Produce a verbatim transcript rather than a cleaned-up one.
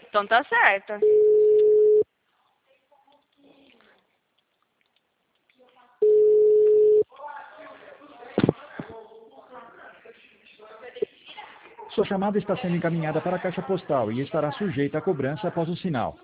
Então tá certo. Sua chamada está sendo encaminhada para a caixa postal e estará sujeita a cobrança após o sinal.